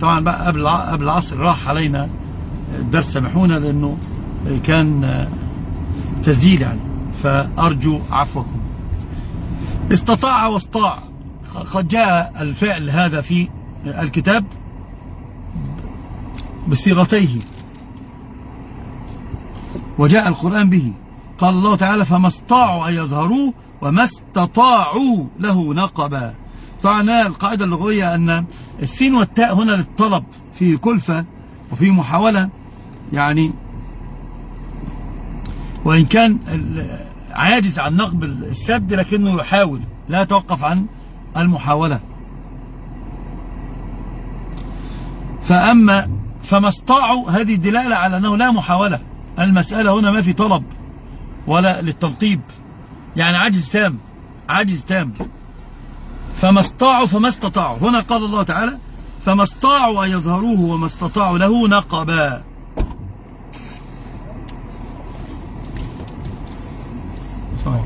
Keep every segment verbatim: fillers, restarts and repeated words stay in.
طبعا بقى قبل قبل العصر راح علينا الدرس، سامحونا لأنه كان تسجيل يعني، فأرجو عفوكم. استطاع واستطاع، قد جاء الفعل هذا في الكتاب بصيغتيه وجاء القرآن به. قال الله تعالى فما استطاعوا أن يظهروه وما استطاعوا له نقبا. طبعا القاعدة اللغوية أن السين والتاء هنا للطلب، فيه كلفة وفيه محاولة يعني، وإن كان عاجز عن نقب السد لكنه يحاول، لا يتوقف عن المحاولة. فأما فما استطاعوا هذه دلالة على أنه لا محاولة، المسألة هنا ما في طلب ولا للتنقيب، يعني عجز تام، عجز تام. فما استطاعوا فما استطاعوا، هنا قال الله تعالى فما استطاعوا أن يظهروه وما استطاعوا له نقبا. صحيح.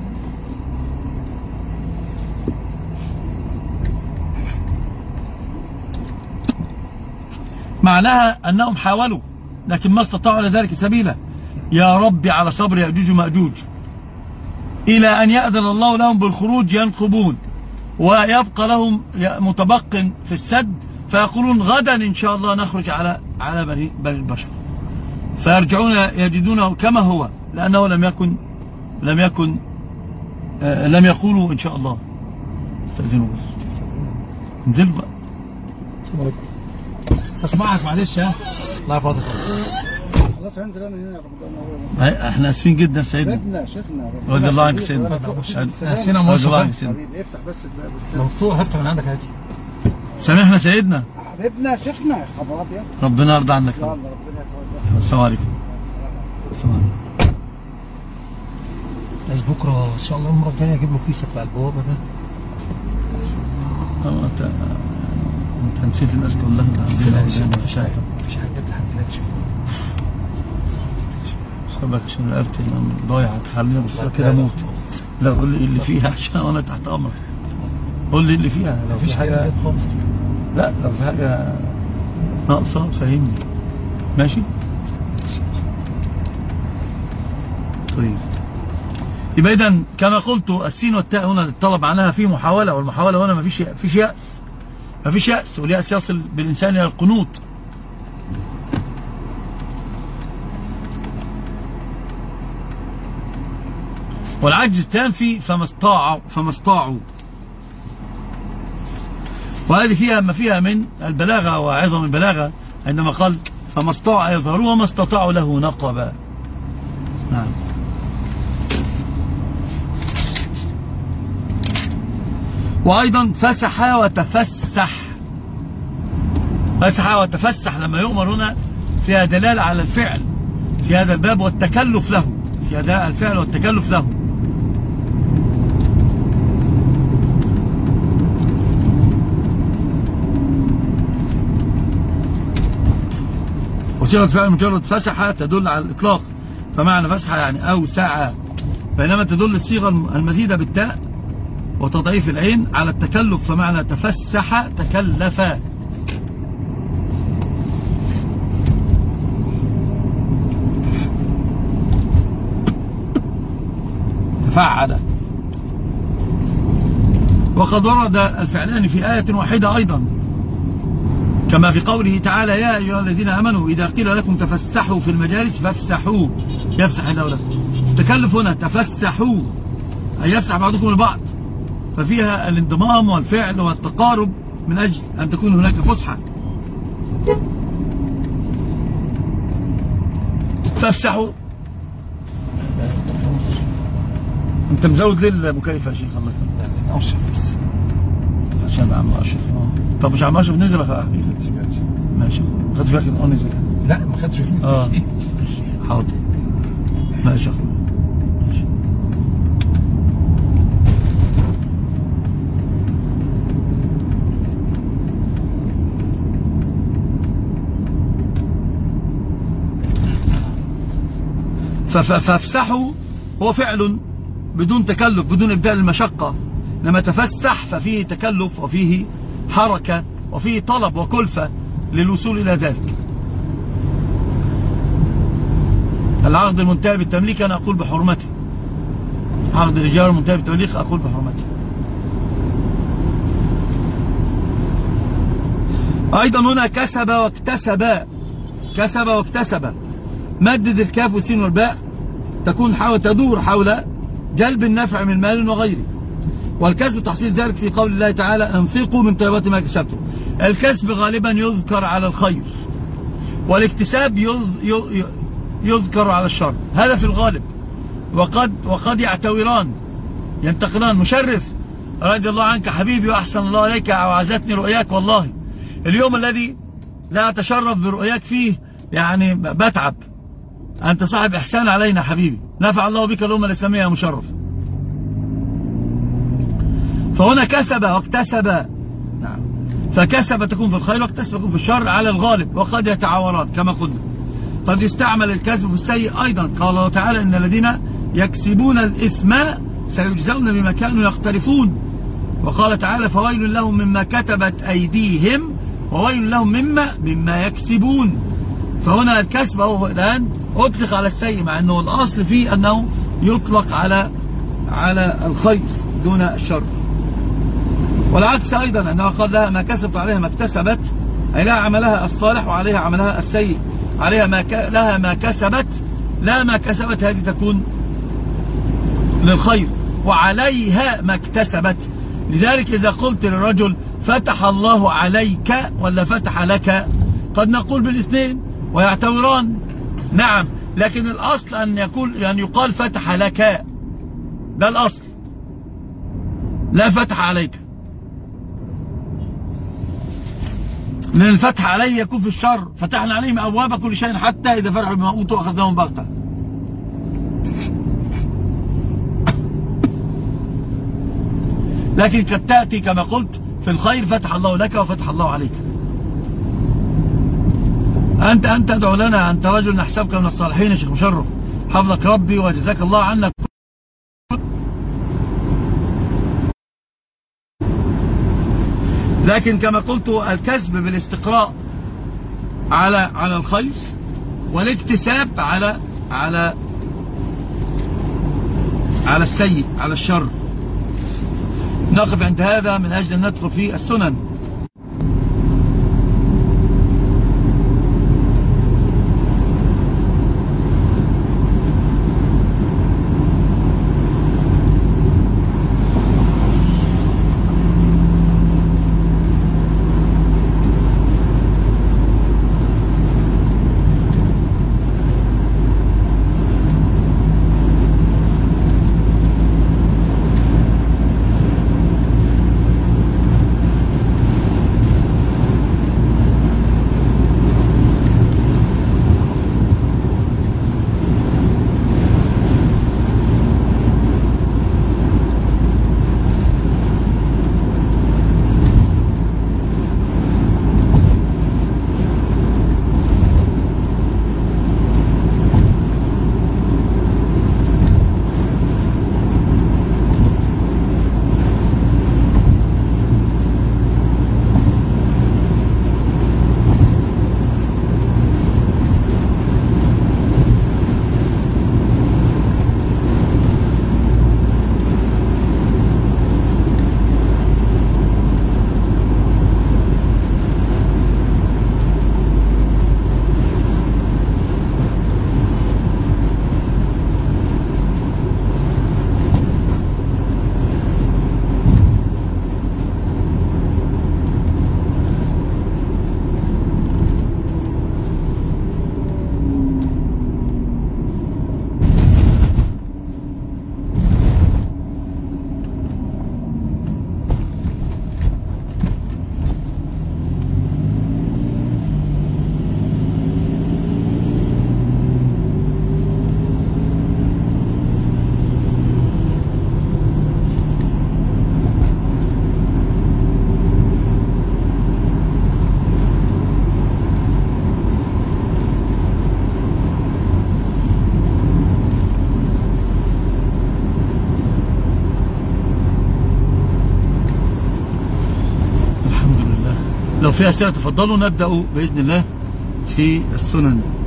معناها أنهم حاولوا لكن ما استطاعوا لذلك سبيلا. يا ربي على صبر يأجوج ومأجوج إلى أن يأذن الله لهم بالخروج ينقبون، ويبقى لهم متبق في السد فيقولون غدا إن شاء الله نخرج على على بني بني البشر، فيرجعون يجدونه كما هو، لأنه لم يكن لم يكن آه لم يقولوا إن شاء الله. استأذنوا انزل بقى. السلام عليكم. استسمعك معلش ها. الله يحفظك. خلاص هنزل انا هنا رمضان. احنا اسفين جدا سيدنا. شيخنا شيخنا رضي الله عنك سيدنا. اسفين يا موظف. حبيبي افتح بس الباب والسلام. مفتوح، افتح من عندك عادي. سامحنا سيدنا. حبيبنا شيخنا يا خبر ابيض. ربنا يرضى عنك. يلا ربنا يتوفقك. السلام عليكم. السلام عليكم. بس بكره ان شاء الله المره الجايه اجيب له كيسه بتاع البوابه ده. اه انت انت نسيت الناس كلها. مفيش حاجه مفيش حاجه لحد دلوقتي. سبك عشان رقبتي ضايعه تخليني ابص كده اموت. لا قول لي اللي فيها عشان انا تحت امرك. قول لي اللي فيها. لو مفيش حاجه خالص. لا لو في حاجه ناقصه فهمني. ماشي؟ طيب. يبقى اذا كما قلت السين والتاء هنا للطلب معناها في محاوله، والمحاوله هنا ما فيش فيش يأس. ما فيش يأس، واليأس يصل بالانسان الى القنوط. والعجز تام في فما استطاعوا فما استطاعوا. وهذه فيها ما فيها من البلاغه وعظم البلاغه عندما قال فما استطاعوا ان يظهروه وما استطاعوا له نقبا. نعم. وايضا فسح وتفسح. فسح وتفسح لما يؤمر هنا فيها دلاله على الفعل في هذا الباب والتكلف له، في اداء الفعل والتكلف له. وصيغة فعل مجرد فسح تدل على الإطلاق، فمعنى فسح يعني أوسع، بينما تدل الصيغة المزيدة بالتاء وتضعيف العين على التكلف، فمعنى تفسح تكلف. تفعل. وقد ورد الفعلان في آية واحدة أيضا، كما في قوله تعالى يا أيها الذين آمنوا إذا قيل لكم تفسحوا في المجالس فافسحوا يفسح الله لكم. التكلف هنا تفسحوا أي يفسح بعضكم لبعض، ففيها الانضمام والفعل والتقارب من أجل أن تكون هناك فسحة. فافسحوا. أنت مزود ليه المكيف يا شيخ؟ الله يكرمك. اشرف بس عشان عم اشرف. طب مش عم اشرف نزل يا اخي؟ ماشي. خدت بالك ان نزل؟ لا ما خدتش بالي. اه حاضر. ماشي يا اخويا ماشي. فافسحوا هو فعل بدون تكلف بدون ابداء المشقه، لما تفسح ففيه تكلف وفيه حركة وفيه طلب وكلفة، للوصول إلى ذلك. العقد المنتهي بالتمليك أنا أقول بحرمته، عقد الإيجار المنتهي بالتمليك أقول بحرمته. أيضا هنا كسب واكتسب، كسب واكتسب، مدد الكاف والسين والباء تكون حول تدور حول جلب النفع من مال وغيره، والكسب تحصيل ذلك في قول الله تعالى انفقوا من طيبات ما كسبتم. الكسب غالبا يذكر على الخير، والاكتساب يذكر على الشر، هذا في الغالب، وقد وقد يعتوران ينتقلان. مشرف رضي الله عنك حبيبي وأحسن الله إليك وعزتني رؤياك، والله اليوم الذي لا أتشرف برؤياك فيه يعني بتعب. أنت صاحب إحسان علينا حبيبي، نفع الله بك الأمة الإسلامية يا مشرف. فهنا كسب واكتسب، نعم، فكسب تكون في الخير واكتسب تكون في الشر على الغالب، وقد يتعاوران كما قلنا. قد يستعمل الكسب في السيء أيضا، قال الله تعالى إن الذين يكسبون الإثم سيجزون بما كانوا يقترفون، وقال تعالى فويل لهم مما كتبت أيديهم وويل لهم مما مما يكسبون. فهنا الكسب هو الآن أطلق على السيء، مع أنه الأصل فيه أنه يطلق على على الخير دون الشر. والعكس أيضا أنه قال لها ما كسبت عليها ما اكتسبت، أي لها عملها الصالح وعليها عملها السيء، عليها ما ك... لها ما كسبت لا ما كسبت، هذه تكون للخير، وعليها ما اكتسبت. لذلك إذا قلت للرجل فتح الله عليك ولا فتح لك، قد نقول بالاثنين ويعتوران، نعم، لكن الأصل أن يقول يعني يقال فتح لك، ده الأصل، لا فتح عليك، لأن الفتح عليه يكون في الشر. فتحنا عليهم أبواب كل شيء حتى إذا فرحوا بما أوتوا أخذناهم بغتة. لكن قد تأتي كما قلت في الخير فتح الله لك وفتح الله عليك. أنت أنت ادعو لنا، أنت رجل نحسبك من الصالحين يا شيخ مشرف، حفظك ربي وجزاك الله عنا. لكن كما قلت الكسب بالاستقراء على على الخير، والاكتساب على على على السيء، على الشر. نقف عند هذا من أجل أن ندخل في السنن. لو في أسئلة تفضلوا، نبدأ بإذن الله في السنن.